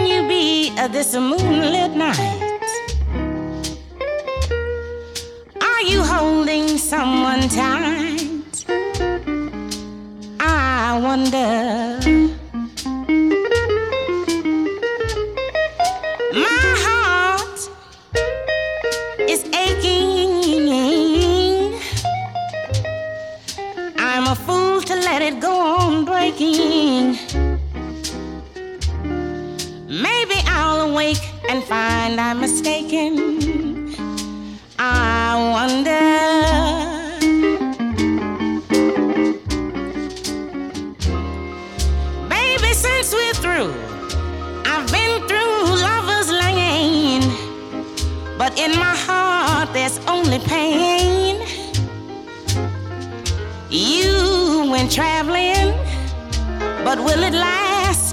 you be this moonlit night? Are you holding someone tight? I wonder. My heart is aching. I'm a fool to let it go on breaking. Maybe I'll awake and find I'm mistaken. I wonder. Baby, since we're through, I've been through lover's lane, but in my heart there's only pain. You went traveling, but will it last?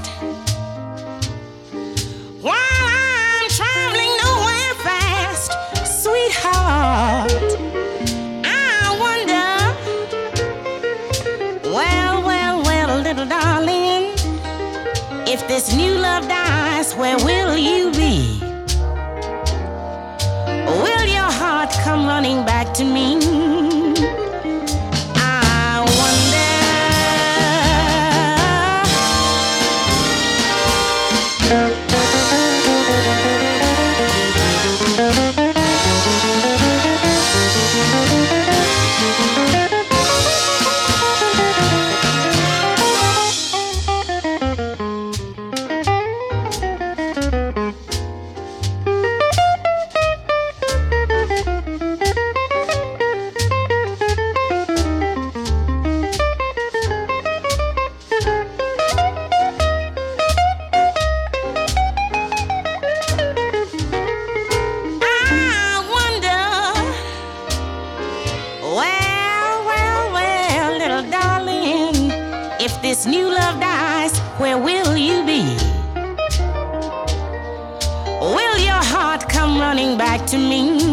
While I'm traveling nowhere fast, sweetheart, I wonder. Well, little darling, if this new love dies, where will you be? Will your heart come running back to me? If this new love dies, where will you be? Will your heart come running back to me?